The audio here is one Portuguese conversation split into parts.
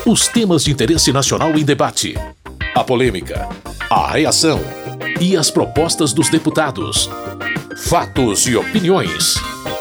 Os temas de interesse nacional em debate. A polêmica, a reação e as propostas dos deputados. Fatos e opiniões.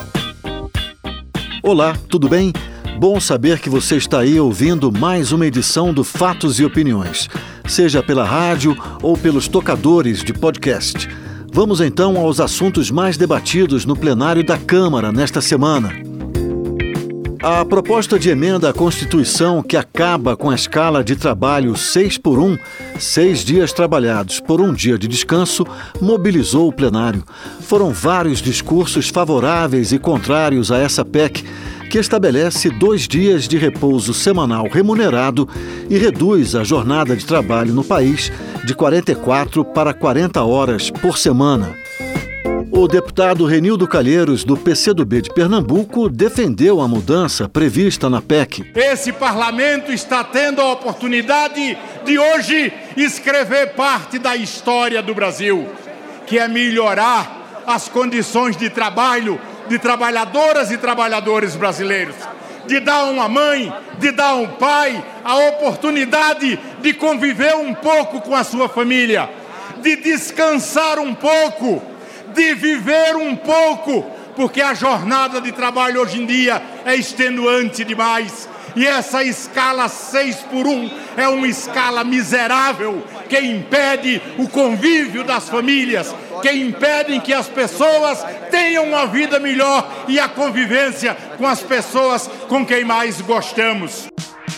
Olá, tudo bem? Bom saber que você está aí ouvindo mais uma edição do Fatos e Opiniões, seja pela rádio ou pelos tocadores de podcast. Vamos então aos assuntos mais debatidos no plenário da Câmara nesta semana. A proposta de emenda à Constituição que acaba com a escala de trabalho 6x1, 6 dias trabalhados por um dia de descanso, mobilizou o plenário. Foram vários discursos favoráveis e contrários a essa PEC, que estabelece 2 dias de repouso semanal remunerado e reduz a jornada de trabalho no país de 44 para 40 horas por semana. O deputado Renildo Calheiros, do PCdoB de Pernambuco, defendeu a mudança prevista na PEC. Esse parlamento está tendo a oportunidade de hoje escrever parte da história do Brasil, que é melhorar as condições de trabalho de trabalhadoras e trabalhadores brasileiros, de dar a uma mãe, de dar a um pai a oportunidade de conviver um pouco com a sua família, de descansar um pouco, de viver um pouco, porque a jornada de trabalho hoje em dia é extenuante demais. E essa escala 6x1 é uma escala miserável que impede o convívio das famílias, que impedem que as pessoas tenham uma vida melhor e a convivência com as pessoas com quem mais gostamos.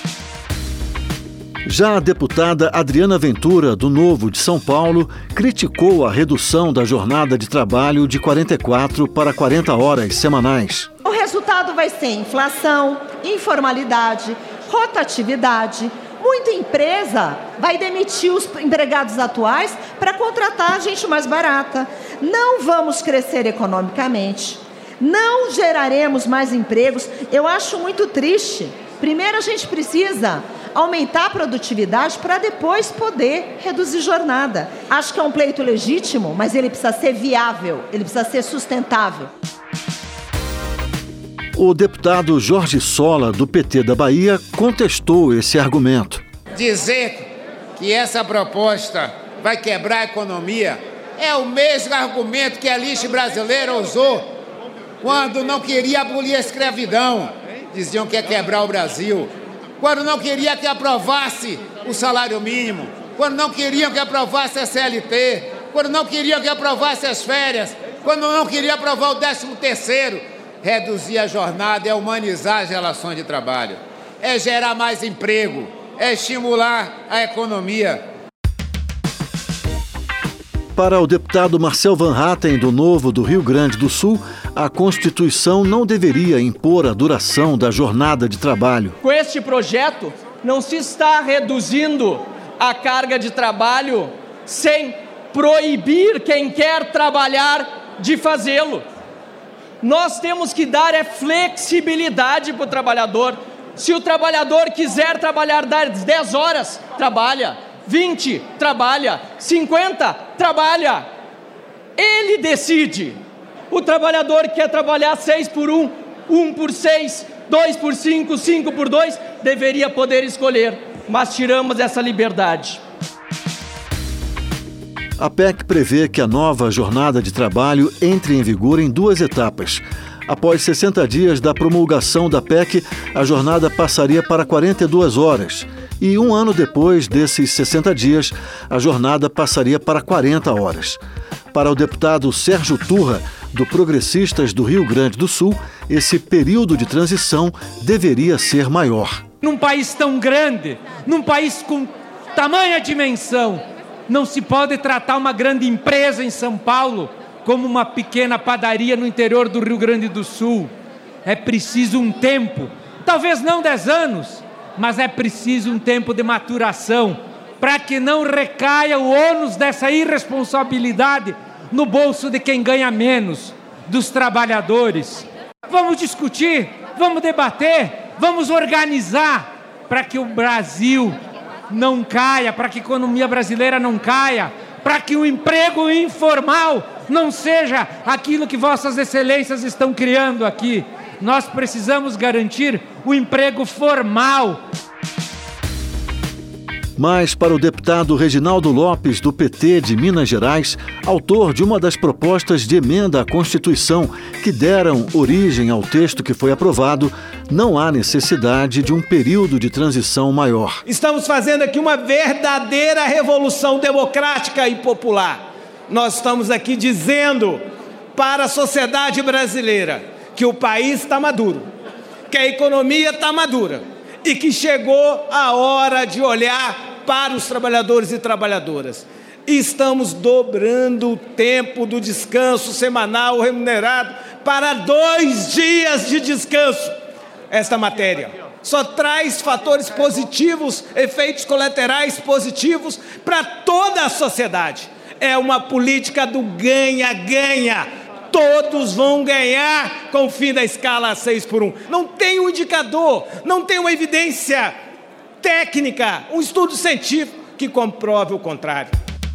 Já a deputada Adriana Ventura, do Novo de São Paulo, criticou a redução da jornada de trabalho de 44 para 40 horas semanais. O resultado vai ser inflação, informalidade, rotatividade. Muita empresa vai demitir os empregados atuais para contratar gente mais barata. Não vamos crescer economicamente, não geraremos mais empregos. Eu acho muito triste. Primeiro a gente precisa aumentar a produtividade para depois poder reduzir jornada. Acho que é um pleito legítimo, mas ele precisa ser viável, ele precisa ser sustentável. O deputado Jorge Sola, do PT da Bahia, contestou esse argumento. Dizer que essa proposta vai quebrar a economia é o mesmo argumento que a elite brasileira usou quando não queria abolir a escravidão. Diziam que ia quebrar o Brasil. Quando não queria que aprovasse o salário mínimo, quando não queriam que aprovasse a CLT, quando não queriam que aprovasse as férias, quando não queria aprovar o 13º, reduzir a jornada é humanizar as relações de trabalho, é gerar mais emprego, é estimular a economia. Para o deputado Marcel Van Hatten, do Novo do Rio Grande do Sul, a Constituição não deveria impor a duração da jornada de trabalho. Com este projeto, não se está reduzindo a carga de trabalho sem proibir quem quer trabalhar de fazê-lo. Nós temos que dar flexibilidade para o trabalhador. Se o trabalhador quiser trabalhar 10 horas, trabalha. 20, trabalha. 50, trabalha. Ele decide. O trabalhador quer trabalhar 6x1, 1x6, 2x5, 5x2, deveria poder escolher, mas tiramos essa liberdade. A PEC prevê que a nova jornada de trabalho entre em vigor em 2 etapas. Após 60 dias da promulgação da PEC, a jornada passaria para 42 horas. E 1 ano depois desses 60 dias, a jornada passaria para 40 horas. Para o deputado Sérgio Turra, do Progressistas do Rio Grande do Sul, esse período de transição deveria ser maior. Num país tão grande, num país com tamanha dimensão, não se pode tratar uma grande empresa em São Paulo como uma pequena padaria no interior do Rio Grande do Sul. É preciso um tempo, talvez não 10 anos, mas é preciso um tempo de maturação para que não recaia o ônus dessa irresponsabilidade no bolso de quem ganha menos, dos trabalhadores. Vamos discutir, vamos debater, vamos organizar para que o Brasil não caia, para que a economia brasileira não caia, para que o emprego informal não seja aquilo que vossas excelências estão criando aqui. Nós precisamos garantir o emprego formal. Mas para o deputado Reginaldo Lopes, do PT de Minas Gerais, autor de uma das propostas de emenda à Constituição que deram origem ao texto que foi aprovado, não há necessidade de um período de transição maior. Estamos fazendo aqui uma verdadeira revolução democrática e popular. Nós estamos aqui dizendo para a sociedade brasileira que o país está maduro, que a economia está madura e que chegou a hora de olhar para os trabalhadores e trabalhadoras. Estamos dobrando o tempo do descanso semanal remunerado para 2 dias de descanso. Esta matéria só traz fatores positivos, efeitos colaterais positivos para toda a sociedade. É uma política do ganha-ganha. Todos vão ganhar com o fim da escala 6x1. Não tem um indicador, não tem uma evidência técnica, um estudo científico que comprove o contrário.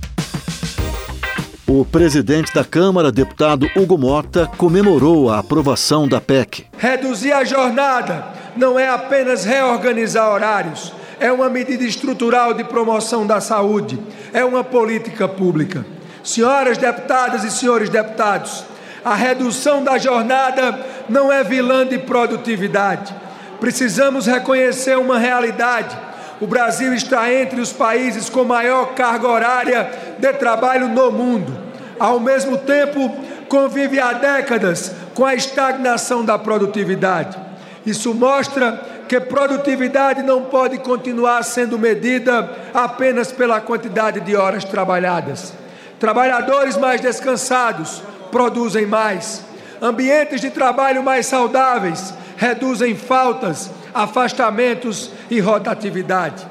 O presidente da Câmara, deputado Hugo Mota, comemorou a aprovação da PEC. Reduzir a jornada não é apenas reorganizar horários, é uma medida estrutural de promoção da saúde, é uma política pública. Senhoras deputadas e senhores deputados, a redução da jornada não é vilã de produtividade. Precisamos reconhecer uma realidade. O Brasil está entre os países com maior carga horária de trabalho no mundo. Ao mesmo tempo, convive há décadas com a estagnação da produtividade. Isso mostra que produtividade não pode continuar sendo medida apenas pela quantidade de horas trabalhadas. Trabalhadores mais descansados produzem mais. Ambientes de trabalho mais saudáveis reduzem faltas, afastamentos e rotatividade.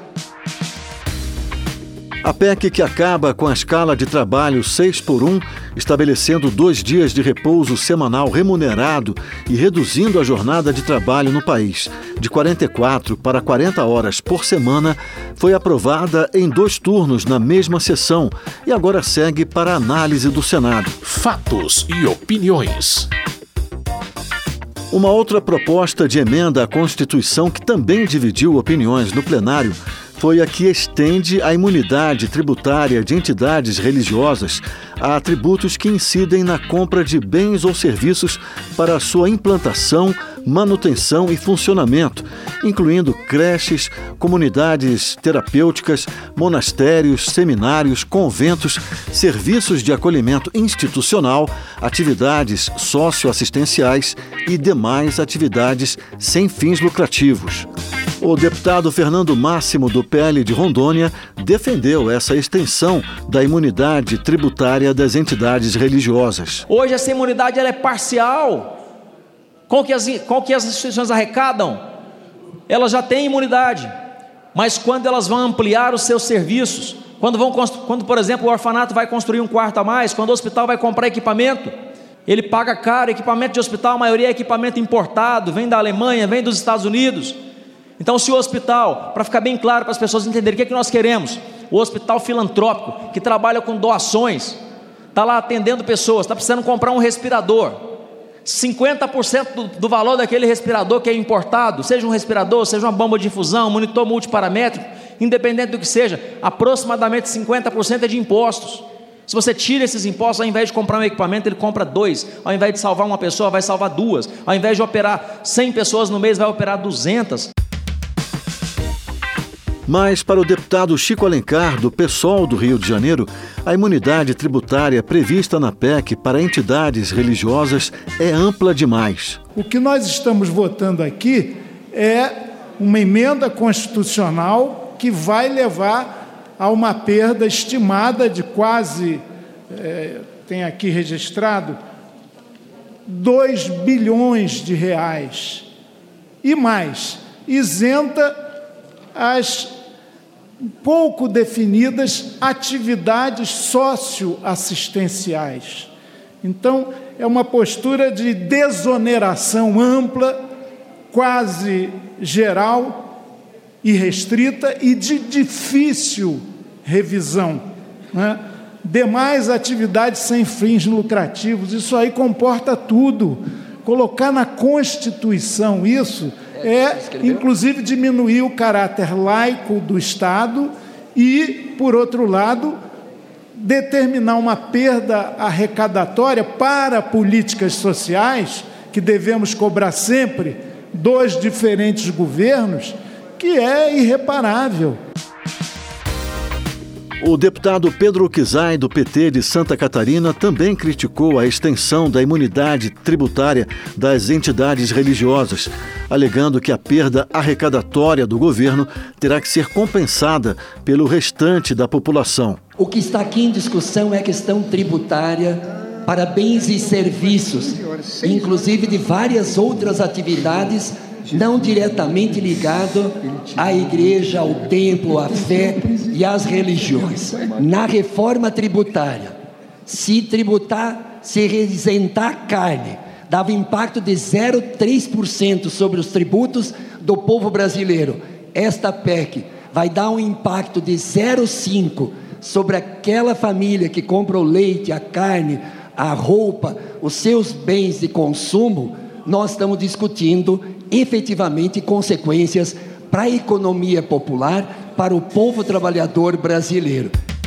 A PEC que acaba com a escala de trabalho 6x1, estabelecendo 2 dias de repouso semanal remunerado e reduzindo a jornada de trabalho no país de 44 para 40 horas por semana, foi aprovada em 2 turnos na mesma sessão e agora segue para a análise do Senado. Fatos e opiniões. Uma outra proposta de emenda à Constituição que também dividiu opiniões no plenário foi a que estende a imunidade tributária de entidades religiosas a tributos que incidem na compra de bens ou serviços para sua implantação, manutenção e funcionamento, incluindo creches, comunidades terapêuticas, monastérios, seminários, conventos, serviços de acolhimento institucional, atividades socioassistenciais e demais atividades sem fins lucrativos. O deputado Fernando Máximo, do PL de Rondônia, defendeu essa extensão da imunidade tributária das entidades religiosas. Hoje essa imunidade ela é parcial. Com o que as instituições arrecadam, elas já têm imunidade. Mas quando elas vão ampliar os seus serviços, quando, por exemplo, o orfanato vai construir um quarto a mais, quando o hospital vai comprar equipamento, ele paga caro. Equipamento de hospital, a maioria é equipamento importado, vem da Alemanha, vem dos Estados Unidos. Então, se o hospital, para ficar bem claro para as pessoas entenderem o que nós queremos, o hospital filantrópico, que trabalha com doações, está lá atendendo pessoas, está precisando comprar um respirador, 50% do valor daquele respirador que é importado, seja um respirador, seja uma bomba de infusão, um monitor multiparamétrico, independente do que seja, aproximadamente 50% é de impostos. Se você tira esses impostos, ao invés de comprar um equipamento, ele compra 2. Ao invés de salvar uma pessoa, vai salvar 2. Ao invés de operar 100 pessoas no mês, vai operar 200. Mas, para o deputado Chico Alencar, do PSOL do Rio de Janeiro, a imunidade tributária prevista na PEC para entidades religiosas é ampla demais. O que nós estamos votando aqui é uma emenda constitucional que vai levar a uma perda estimada de quase, tem aqui registrado, 2 bilhões de reais. E mais, isenta as pouco definidas atividades socioassistenciais. Então, é uma postura de desoneração ampla, quase geral e restrita e de difícil revisão, né? Demais atividades sem fins lucrativos, isso aí comporta tudo. Colocar na Constituição isso inclusive, diminuir o caráter laico do Estado e, por outro lado, determinar uma perda arrecadatória para políticas sociais, que devemos cobrar sempre dos diferentes governos, que é irreparável. O deputado Pedro Kizai, do PT de Santa Catarina, também criticou a extensão da imunidade tributária das entidades religiosas, alegando que a perda arrecadatória do governo terá que ser compensada pelo restante da população. O que está aqui em discussão é a questão tributária para bens e serviços, inclusive de várias outras atividades não diretamente ligado à igreja, ao templo, à fé e às religiões. Na reforma tributária, se isentar carne, dava impacto de 0,3% sobre os tributos do povo brasileiro. Esta PEC vai dar um impacto de 0,5% sobre aquela família que compra o leite, a carne, a roupa, os seus bens de consumo. Nós estamos discutindo efetivamente consequências para a economia popular, para o povo trabalhador brasileiro.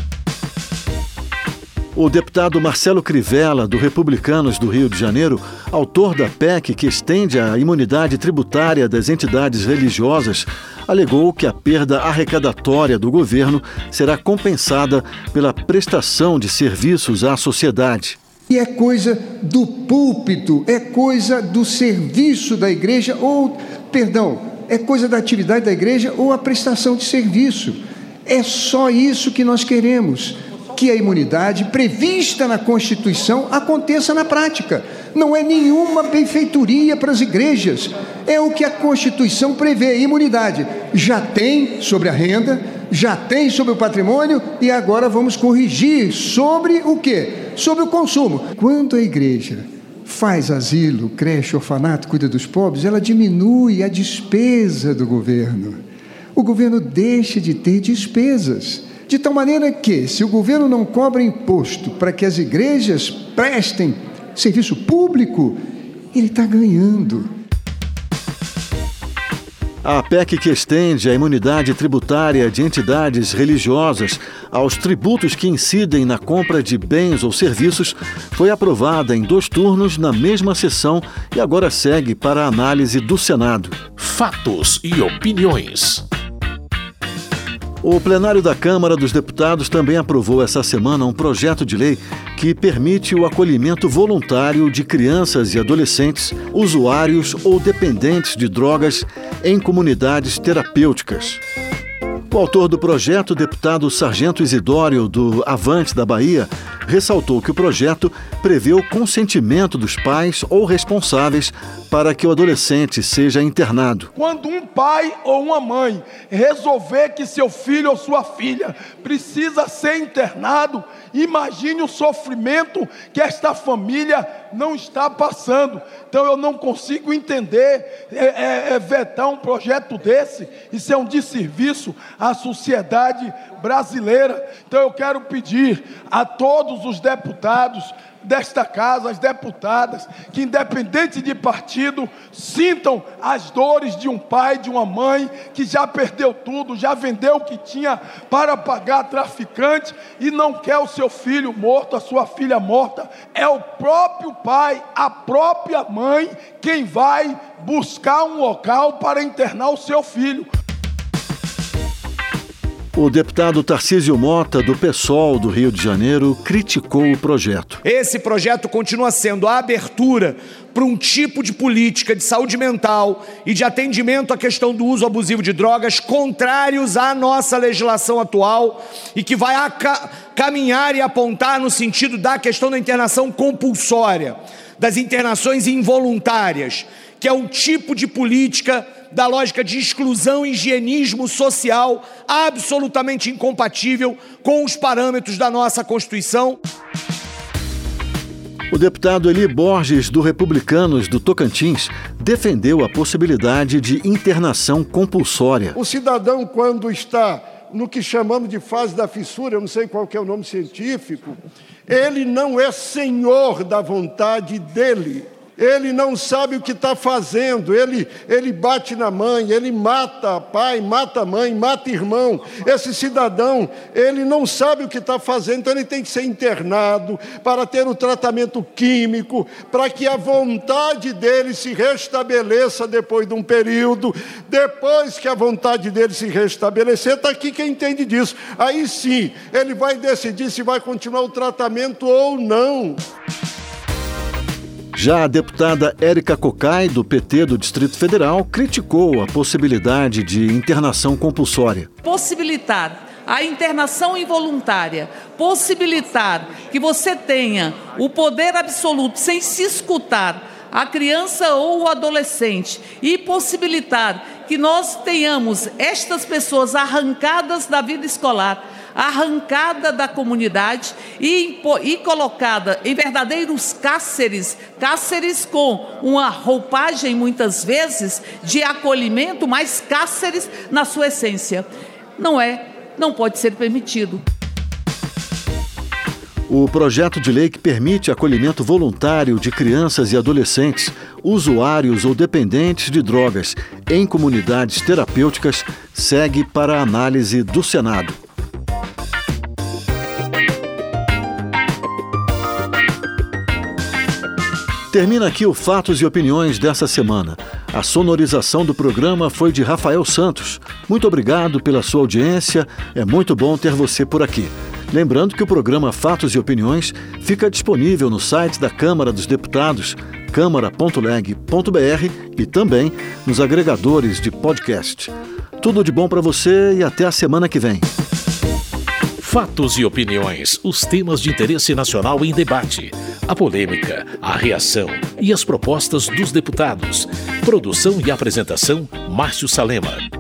O deputado Marcelo Crivella, do Republicanos do Rio de Janeiro, autor da PEC que estende a imunidade tributária das entidades religiosas, alegou que a perda arrecadatória do governo será compensada pela prestação de serviços à sociedade. E é coisa do púlpito, é coisa do serviço da igreja, é coisa da atividade da igreja ou a prestação de serviço. É só isso que nós queremos, que a imunidade prevista na Constituição aconteça na prática. Não é nenhuma benfeitoria para as igrejas, é o que a Constituição prevê. Imunidade já tem sobre a renda, já tem sobre o patrimônio, e agora vamos corrigir sobre o quê? Sobre o consumo. Quando a igreja faz asilo, creche, orfanato, cuida dos pobres, ela diminui a despesa do governo. O governo deixa de ter despesas, de tal maneira que, se o governo não cobra imposto para que as igrejas prestem serviço público, ele está ganhando. A PEC que estende a imunidade tributária de entidades religiosas aos tributos que incidem na compra de bens ou serviços foi aprovada em 2 turnos na mesma sessão e agora segue para a análise do Senado. Fatos e opiniões. O plenário da Câmara dos Deputados também aprovou essa semana um projeto de lei que permite o acolhimento voluntário de crianças e adolescentes, usuários ou dependentes de drogas em comunidades terapêuticas. O autor do projeto, o deputado Sargento Isidório, do Avante da Bahia, ressaltou que o projeto prevê o consentimento dos pais ou responsáveis para que o adolescente seja internado. Quando um pai ou uma mãe resolver que seu filho ou sua filha precisa ser internado, imagine o sofrimento que esta família não está passando. Então eu não consigo entender vetar um projeto desse. Isso é um desserviço à sociedade brasileira. Então eu quero pedir a todos os deputados desta casa, as deputadas, que independente de partido, sintam as dores de um pai, de uma mãe, que já perdeu tudo, já vendeu o que tinha para pagar traficante e não quer o seu filho morto, a sua filha morta. É o próprio pai, a própria mãe, quem vai buscar um local para internar o seu filho. O deputado Tarcísio Mota, do PSOL do Rio de Janeiro, criticou o projeto. Esse projeto continua sendo a abertura para um tipo de política de saúde mental e de atendimento à questão do uso abusivo de drogas contrários à nossa legislação atual e que vai caminhar e apontar no sentido da questão da internação compulsória, das internações involuntárias, que é um tipo de política da lógica de exclusão e higienismo social absolutamente incompatível com os parâmetros da nossa Constituição. O deputado Eli Borges, do Republicanos do Tocantins, defendeu a possibilidade de internação compulsória. O cidadão, quando está no que chamamos de fase da fissura, eu não sei qual que é o nome científico, ele não é senhor da vontade dele. Ele não sabe o que está fazendo, ele bate na mãe, ele mata pai, mata mãe, mata irmão. Esse cidadão, ele não sabe o que está fazendo, então ele tem que ser internado para ter o tratamento químico, para que a vontade dele se restabeleça depois de um período. Depois que a vontade dele se restabelecer, está aqui quem entende disso. Aí sim, ele vai decidir se vai continuar o tratamento ou não. Já a deputada Érica Cocai, do PT do Distrito Federal, criticou a possibilidade de internação compulsória. Possibilitar a internação involuntária, possibilitar que você tenha o poder absoluto sem se escutar a criança ou o adolescente e possibilitar que nós tenhamos estas pessoas arrancadas da vida escolar, arrancada da comunidade e colocada em verdadeiros cárceres com uma roupagem, muitas vezes, de acolhimento, mas cárceres na sua essência. Não pode ser permitido. O projeto de lei que permite acolhimento voluntário de crianças e adolescentes, usuários ou dependentes de drogas em comunidades terapêuticas, segue para a análise do Senado. Termina aqui o Fatos e Opiniões dessa semana. A sonorização do programa foi de Rafael Santos. Muito obrigado pela sua audiência, é muito bom ter você por aqui. Lembrando que o programa Fatos e Opiniões fica disponível no site da Câmara dos Deputados, câmara.leg.br e também nos agregadores de podcast. Tudo de bom para você e até a semana que vem. Fatos e opiniões, os temas de interesse nacional em debate, a polêmica, a reação e as propostas dos deputados. Produção e apresentação, Márcio Salema.